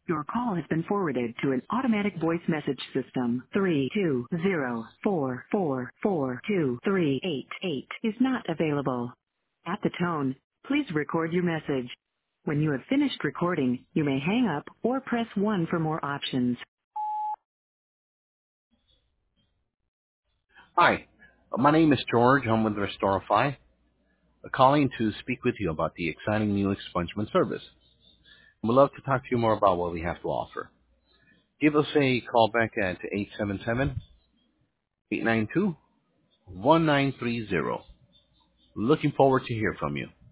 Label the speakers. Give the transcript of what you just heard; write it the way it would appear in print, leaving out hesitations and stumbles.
Speaker 1: Your call has been forwarded to an automatic voice message system. 32044423888 is not available. At the tone, please record your message. When you have finished recording, you may hang up or press 1 for more options.
Speaker 2: Hi, my name is George. I'm with Restorify, calling to speak with you about the exciting new expungement service. We'd love to talk to you more about what we have to offer. Give us a call back at 877-892-1930. Looking forward to hear from you.